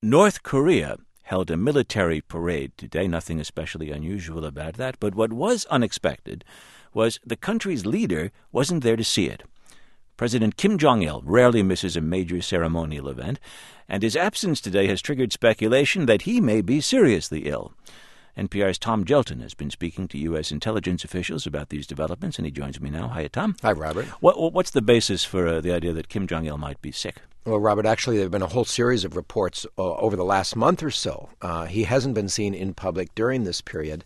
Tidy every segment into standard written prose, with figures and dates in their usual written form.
North Korea held a military parade today. Nothing especially unusual about that. But what was unexpected was the country's leader wasn't there to see it. President Kim Jong-il rarely misses a major ceremonial event, and his absence today has triggered speculation that he may be seriously ill. NPR's Tom Gjelten has been speaking to U.S. intelligence officials about these developments, and he joins me now. Hiya, Tom. Hi, Robert. What's the basis for the idea that Kim Jong-il might be sick? Well, Robert, actually, there have been a whole series of reports over the last month or so. He hasn't been seen in public during this period,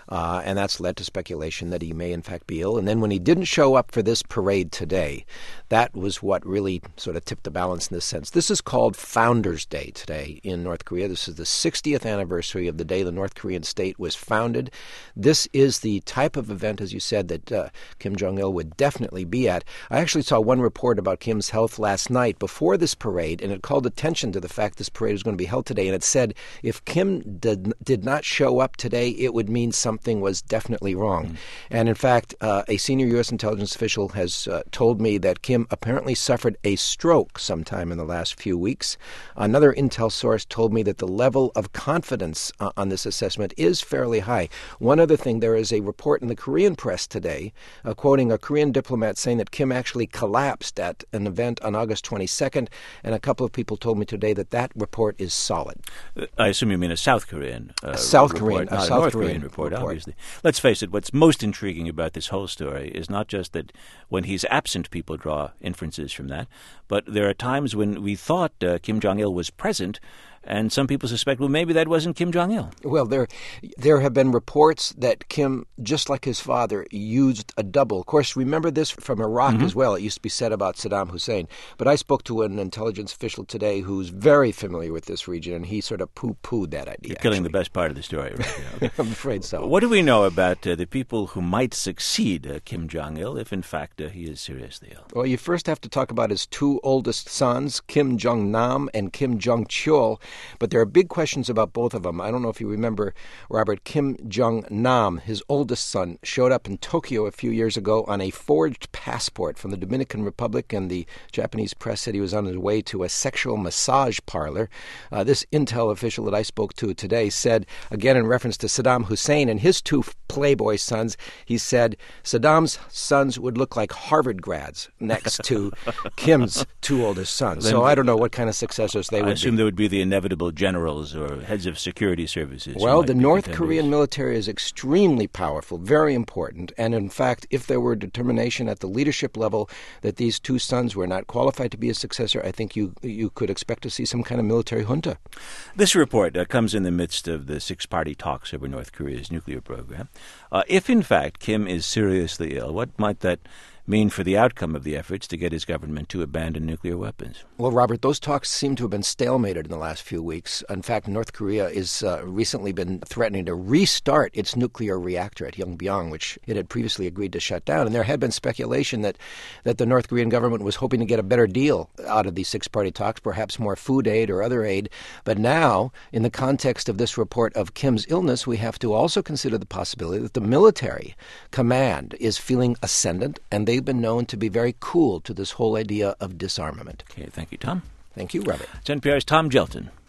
and that's led to speculation that he may, in fact, be ill. And then when he didn't show up for this parade today, that was what really sort of tipped the balance in this sense. This is called Founders' Day today in North Korea. This is the 60th anniversary of the day the North Korean state was founded. This is the type of event, as you said, that Kim Jong-il would definitely be at. I actually saw one report about Kim's health last night before this parade, and it called attention to the fact this parade was going to be held today. And it said if Kim did not show up today, it would mean something was definitely wrong. And in fact, a senior U.S. intelligence official has told me that Kim apparently suffered a stroke sometime in the last few weeks. Another intel source told me that the level of confidence on this assessment is fairly high. One other thing, there is a report in the Korean press today quoting a Korean diplomat saying that Kim actually collapsed at an event on August 22nd. And a couple of people told me today that that report is solid. I assume you mean a South Korean South report, Korean, not a a South North Korean report, report. obviously. Let's face it, what's most intriguing about this whole story is not just that when he's absent, people draw inferences from that, but there are times when we thought Kim Jong-il was present, and some people suspect, well, maybe that wasn't Kim Jong-il. Well, there have been reports that Kim, just like his father, used a double. Of course, remember this from Iraq as well. It used to be said about Saddam Hussein. But I spoke to an intelligence official today who's very familiar with this region, and he sort of poo-pooed that idea. You're killing the best part of the story right now. I'm afraid so. What do we know about the people who might succeed Kim Jong-il if, in fact, he is seriously ill? Well, you first have to talk about his two oldest sons, Kim Jong-nam and Kim Jong-chol. But there are big questions about both of them. I don't know if you remember, Robert, Kim Jong-nam, his oldest son, showed up in Tokyo a few years ago on a forged passport from the Dominican Republic, and the Japanese press said he was on his way to a sexual massage parlor. This intel official that I spoke to today said, again in reference to Saddam Hussein and his two playboy sons, he said Saddam's sons would look like Harvard grads next to Kim's two oldest sons. So I don't know what kind of successors they would be. I assume there would be the inevitable generals or heads of security services. Well, the North Korean military is extremely powerful, very important. And in fact, if there were determination at the leadership level that these two sons were not qualified to be a successor, I think you could expect to see some kind of military junta. This report comes in the midst of the six-party talks over North Korea's nuclear program. If, in fact, Kim is seriously ill, what might that mean for the outcome of the efforts to get his government to abandon nuclear weapons? Well, Robert, those talks seem to have been stalemated in the last few weeks. In fact, North Korea has recently been threatening to restart its nuclear reactor at Yongbyon, which it had previously agreed to shut down. And there had been speculation that the North Korean government was hoping to get a better deal out of these six-party talks, perhaps more food aid or other aid. But now, in the context of this report of Kim's illness, we have to also consider the possibility that the military command is feeling ascendant, and they've been known to be very cool to this whole idea of disarmament. Okay, thank you, Tom. Thank you, Robert. It's NPR's Tom Gjelten.